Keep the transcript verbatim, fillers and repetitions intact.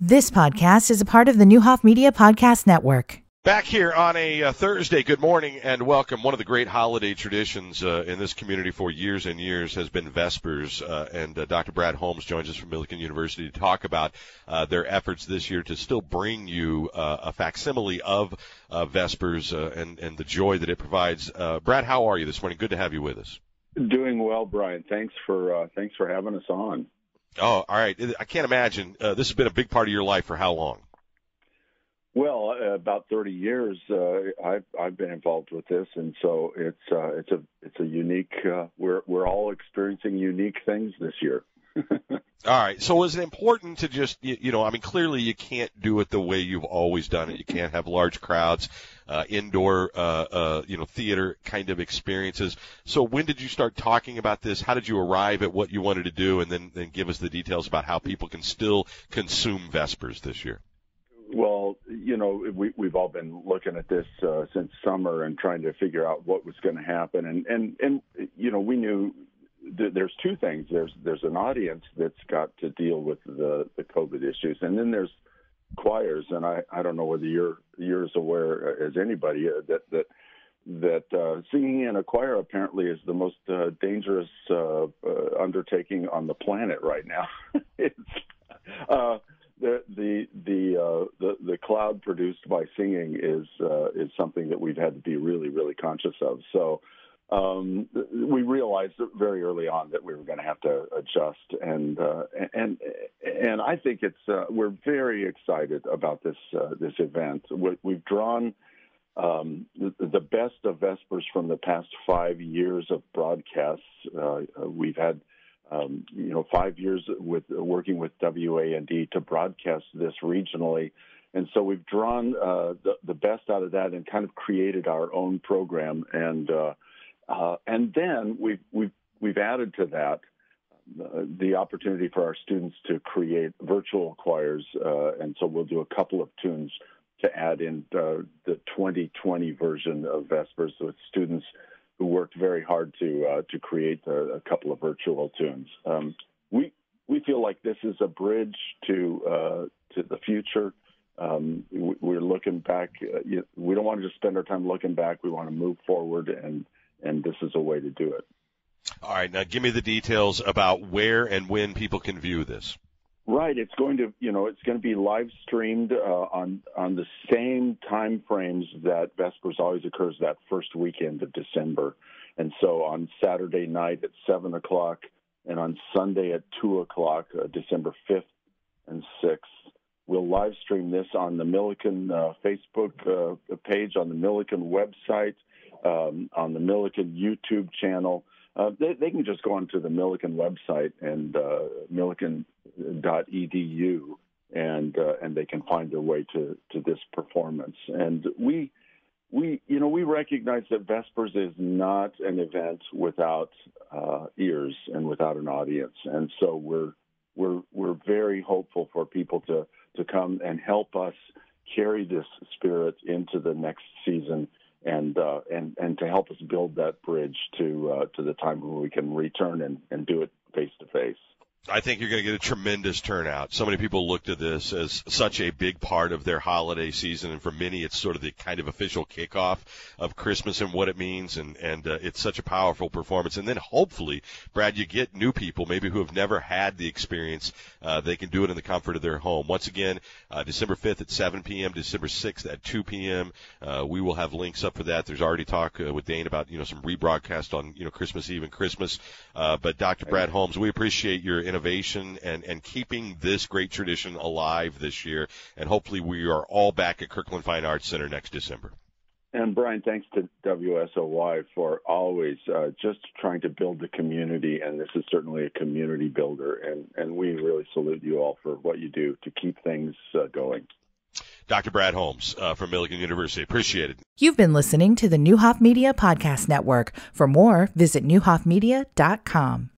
This podcast is a part of the Newhoff Media Podcast Network. Back here on a uh, Thursday, good morning and welcome. One of the great holiday traditions uh, in this community for years and years has been Vespers, uh, and uh, Doctor Brad Holmes joins us from Millikin University to talk about uh, their efforts this year to still bring you uh, a facsimile of uh, Vespers uh, and, and the joy that it provides. Uh, Brad, how are you this morning? Good to have you with us. Doing well, Brian. Thanks for uh, thanks for having us on. Oh, all right. I can't imagine. Uh, this has been a big part of your life for how long? Well, uh, about thirty years. Uh, I've I've been involved with this, and so it's uh, it's a it's a unique. Uh, we're we're all experiencing unique things this year. All right. So is it important to just, you, you know, I mean, clearly you can't do it the way you've always done it. You can't have large crowds, uh, indoor, uh, uh, you know, theater kind of experiences. So when did you start talking about this? How did you arrive at what you wanted to do? And then, then give us the details about how people can still consume Vespers this year. Well, you know, we, we've all been looking at this uh, since summer and trying to figure out what was going to happen. And, and, and, you know, we knew th- there's two things. There's there's an audience that's got to deal with the, the COVID issues. And then there's choirs. And I, I don't know whether you're, you're as aware as anybody uh, that that, that uh, singing in a choir apparently is the most uh, dangerous uh, uh, undertaking on the planet right now. it's uh The the the, uh, the the cloud produced by singing is uh, is something that we've had to be really really conscious of. So um, we realized very early on that we were going to have to adjust, and uh, and and I think it's uh, we're very excited about this uh, this event. We've drawn um, the, the best of Vespers from the past five years of broadcasts. Uh, we've had. Um, you know, five years with uh, working with W A N D to broadcast this regionally. And so we've drawn uh, the, the best out of that and kind of created our own program. And uh, uh, and then we've, we've, we've added to that uh, the opportunity for our students to create virtual choirs. Uh, and so we'll do a couple of tunes to add in uh, the twenty twenty version of Vespers with students who worked very hard to uh, to create a, a couple of virtual tunes. Um, we we feel like this is a bridge to uh, to the future. Um, we, we're looking back. Uh, you, we don't want to just spend our time looking back. We want to move forward, and and this is a way to do it. All right, now give me the details about where and when people can view this. Right, it's going to, you know, it's going to be live streamed uh, on on the same time frames that Vespers always occurs, that first weekend of December. And so on Saturday night at seven o'clock and on Sunday at two o'clock, uh, December fifth and sixth, we'll live stream this on the Millikin uh, Facebook uh, page, on the Millikin website, um, on the Millikin YouTube channel. Uh, they, they can just go onto the Millikin website and uh, millikin dot e d u, and uh, and they can find their way to, to this performance. And we we you know we recognize that Vespers is not an event without uh, ears and without an audience, and so we're we're we're very hopeful for people to to come and help us carry this spirit into the next season. And, uh, and and to help us build that bridge to uh, to the time when we can return and, and do it face to face. I think you're going to get a tremendous turnout. So many people look to this as such a big part of their holiday season, and for many it's sort of the kind of official kickoff of Christmas and what it means, and, and uh, it's such a powerful performance. And then hopefully, Brad, you get new people maybe who have never had the experience. Uh, they can do it in the comfort of their home. Once again, uh, December fifth at seven p.m., December sixth at two p.m. Uh, we will have links up for that. There's already talk uh, with Dane about, you know, some rebroadcast on, you know, Christmas Eve and Christmas. Uh, but Doctor Brad Holmes, we appreciate your innovation and, and keeping this great tradition alive this year. And hopefully we are all back at Kirkland Fine Arts Center next December. And, Brian, thanks to W S O Y for always uh, just trying to build the community, and this is certainly a community builder, and, and we really salute you all for what you do to keep things uh, going. Doctor Brad Holmes uh, from Millikin University. Appreciate it. You've been listening to the Newhoff Media Podcast Network. For more, visit newhoff media dot com.